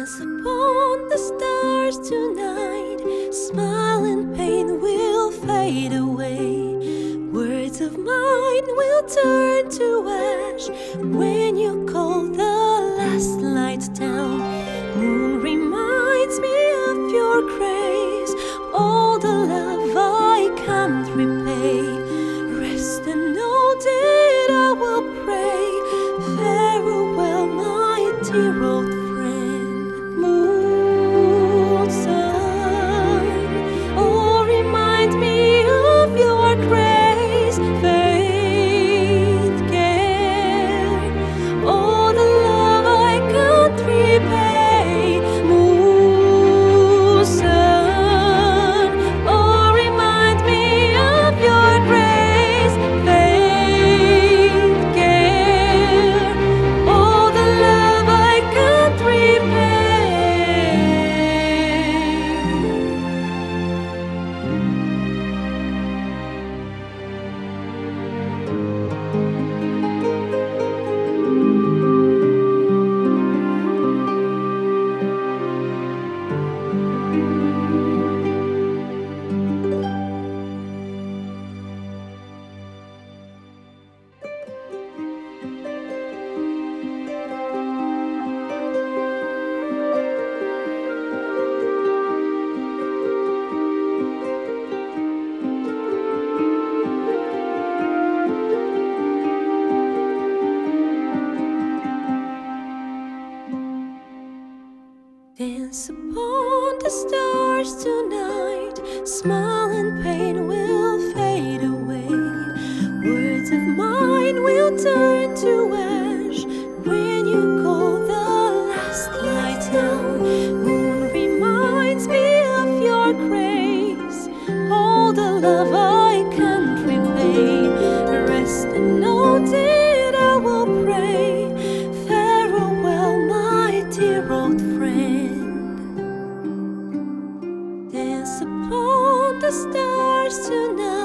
upon the stars tonight. Smile and pain will fade away. Words of mine will turn to ash when you call the last light down. Moon reminds me of your grace, all the love I can't repay. Rest and know that I will pray. Farewell, my dear old friend. Moon, sun, oh, remind me of your grace. Faith, care, all the love I can't repay. Moon, sun, oh, remind me of your grace. Faith, care, all the love I can't repay. Dance upon the stars tonight. Smile and pain will fade away. Words of mine will turn to ash when you call the last light down. Moon reminds me of your grace, all the love I can't repay. Rest and know that I will pray. Farewell, my dear old friend. Dance upon the stars tonight.